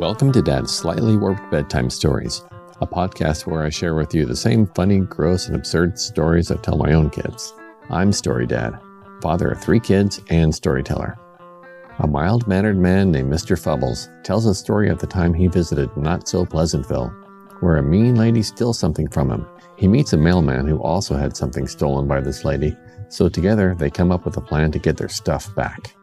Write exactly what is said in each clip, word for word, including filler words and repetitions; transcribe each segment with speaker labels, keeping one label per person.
Speaker 1: Welcome to Dad's Slightly Warped Bedtime Stories, a podcast where I share with you the same funny, gross, and absurd stories I tell my own kids. I'm Story Dad, father of three kids and storyteller. A mild-mannered man named Mister Fubbles tells a story of the time he visited Not-So-Pleasantville, where a mean lady steals something from him. He meets a mailman who also had something stolen by this lady, so together they come up with a plan to get their stuff back.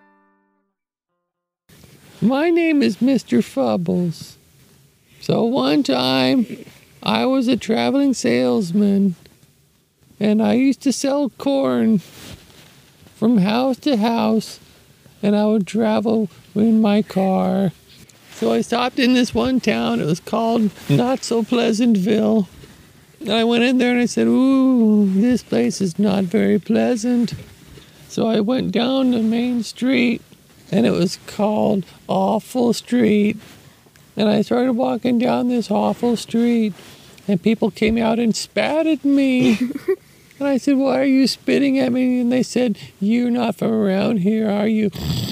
Speaker 2: My name is Mister Fubbles. So one time, I was a traveling salesman, and I used to sell corn from house to house, and I would travel in my car. So I stopped in this one town. It was called Not-So-Pleasantville. And I went in there and I said, ooh, this place is not very pleasant. So I went down the main street, and it was called Awful Street. And I started walking down this awful street, and people came out and spat at me. And I said, why are you spitting at me? And they said, you're not from around here, are you?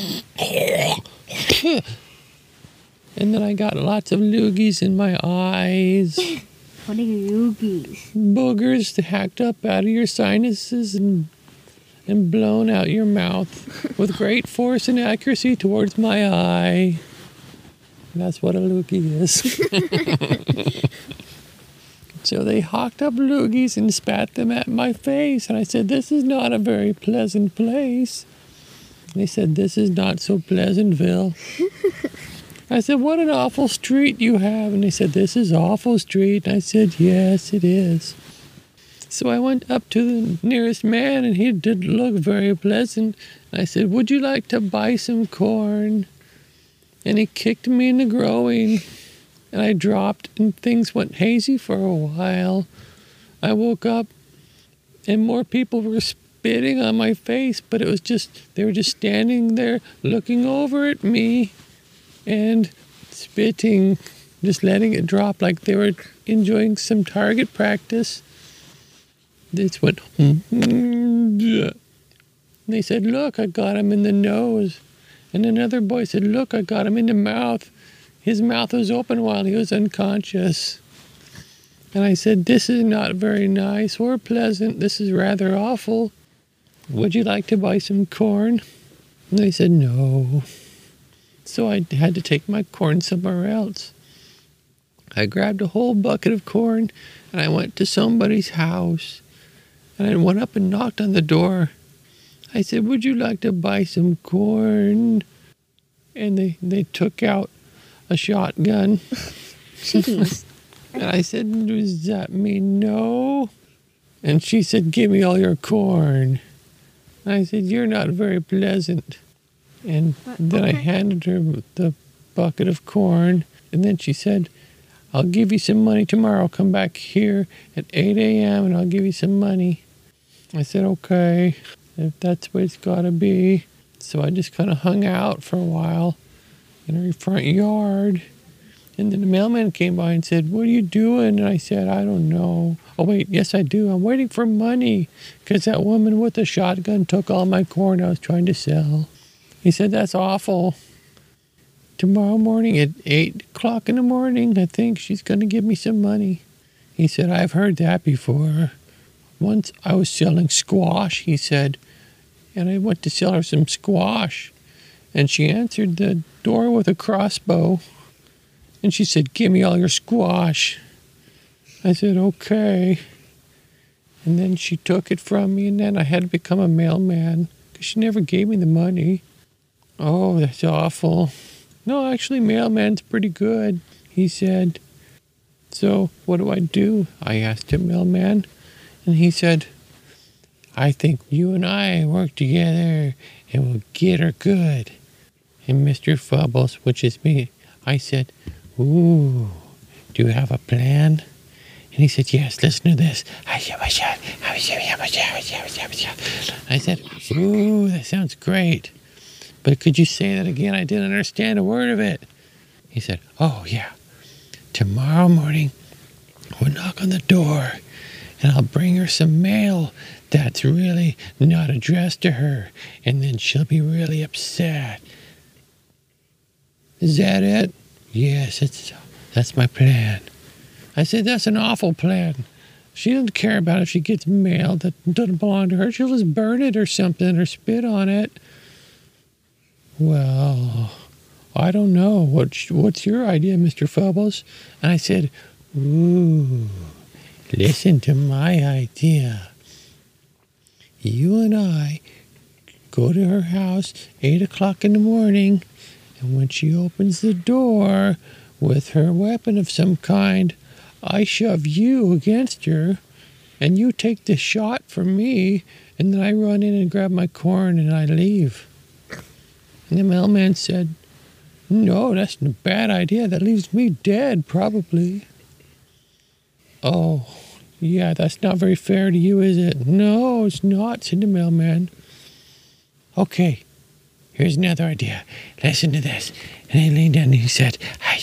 Speaker 2: And then I got lots of loogies in my eyes.
Speaker 3: What are loogies?
Speaker 2: Boogers hacked up out of your sinuses and and blown out your mouth with great force and accuracy towards my eye. And that's what a loogie is. So they hawked up loogies and spat them at my face. And I said, this is not a very pleasant place. And they said, this is not so Pleasantville. I said, what an awful street you have. And they said, this is Awful Street. And I said, yes, it is. So I went up to the nearest man, and he didn't look very pleasant. I said, would you like to buy some corn? And he kicked me in the groin, and I dropped, and things went hazy for a while. I woke up, and more people were spitting on my face, but it was just, they were just standing there looking over at me and spitting, just letting it drop like they were enjoying some target practice. This went, and they said, look, I got him in the nose. And another boy said, look, I got him in the mouth. His mouth was open while he was unconscious. And I said, this is not very nice or pleasant. This is rather awful. Would you like to buy some corn? And they said, no. So I had to take my corn somewhere else. I grabbed a whole bucket of corn, and I went to somebody's house. And I went up and knocked on the door. I said, would you like to buy some corn? And they, they took out a shotgun.
Speaker 3: Jeez.
Speaker 2: And I said, does that mean no? And she said, give me all your corn. And I said, you're not very pleasant. And then I handed her the bucket of corn. And then she said, I'll give you some money tomorrow. Come back here at eight a.m. and I'll give you some money. I said, okay, if that's what it's got to be. So I just kind of hung out for a while in her front yard. And then the mailman came by and said, what are you doing? And I said, I don't know. Oh, wait, yes, I do. I'm waiting for money because that woman with the shotgun took all my corn I was trying to sell. He said, that's awful. Tomorrow morning at eight o'clock in the morning, I think she's going to give me some money. He said, I've heard that before. Once I was selling squash, he said, and I went to sell her some squash. And she answered the door with a crossbow. And she said, give me all your squash. I said, okay. And then she took it from me, and then I had to become a mailman because she never gave me the money. Oh, that's awful. No, actually, mailman's pretty good, he said. So what do I do? I asked him, mailman. And he said, I think you and I work together and we'll get her good. And Mister Fubbles, which is me, I said, ooh, do you have a plan? And he said, yes, listen to this. I said, ooh, that sounds great. But could you say that again? I didn't understand a word of it. He said, oh, yeah. Tomorrow morning, we'll knock on the door, and I'll bring her some mail that's really not addressed to her, and then she'll be really upset. Is that it? Yes, it's, that's my plan. I said, that's an awful plan. She doesn't care about if she gets mail that doesn't belong to her. She'll just burn it or something or spit on it. Well, I don't know. What, what's your idea, Mister Phobos? And I said, ooh, listen to my idea. You and I go to her house eight o'clock in the morning, and when she opens the door with her weapon of some kind, I shove you against her, and you take the shot from me, and then I run in and grab my corn and I leave. And the mailman said, no, that's a bad idea. That leaves me dead, probably. Oh, yeah, that's not very fair to you, is it? No, it's not, said the mailman. Okay, here's another idea. Listen to this. And he leaned down and he said, I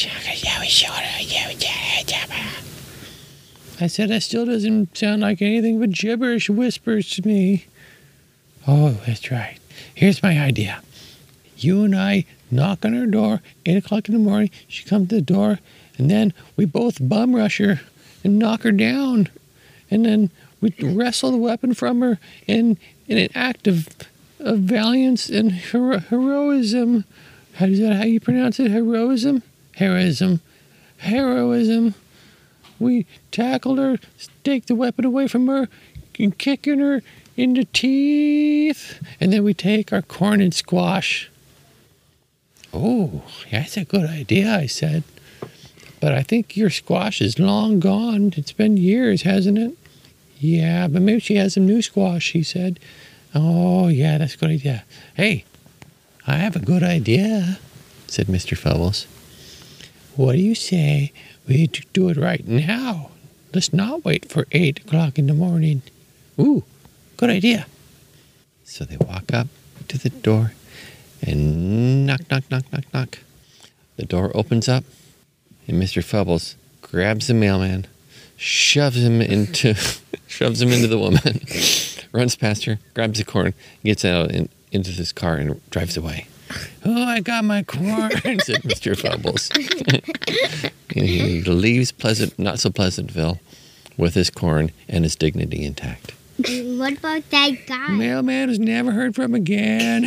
Speaker 2: said, that still doesn't sound like anything but gibberish whispers to me. Oh, that's right. Here's my idea. You and I knock on her door, eight o'clock in the morning. She comes to the door, and then we both bum rush her and knock her down. And then we wrestle the weapon from her in, in an act of, of valiance and hero- heroism. How is that how you pronounce it? Heroism? Heroism. Heroism. We tackled her, take the weapon away from her, and kicking her in the teeth. And then we take our corn and squash. Oh, that's a good idea, I said. But I think your squash is long gone. It's been years, hasn't it? Yeah, but maybe she has some new squash, he said. Oh, yeah, that's a good idea. Hey, I have a good idea, said Mister Phobos. What do you say we do it right now? Let's not wait for eight o'clock in the morning. Ooh, good idea. So they walk up to the door and knock, knock, knock, knock, knock. The door opens up, and Mister Phobos grabs the mailman, shoves him into, shoves him into the woman, runs past her, grabs the corn, gets out in, into this car and drives away. Oh, I got my corn, said Mister Phobos. And he leaves Pleasant, not so Pleasantville, with his corn and his dignity intact.
Speaker 3: What about that guy?
Speaker 2: Mailman is never heard from again.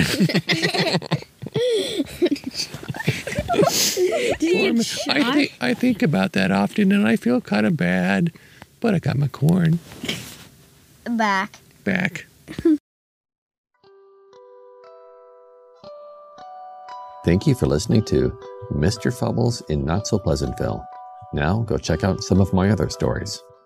Speaker 2: I think I think about that often, and I feel kind of bad. But I got my corn
Speaker 3: Back.
Speaker 2: back.
Speaker 1: Thank you for listening to Mister Phobos in Not So Pleasantville. Now go check out some of my other stories.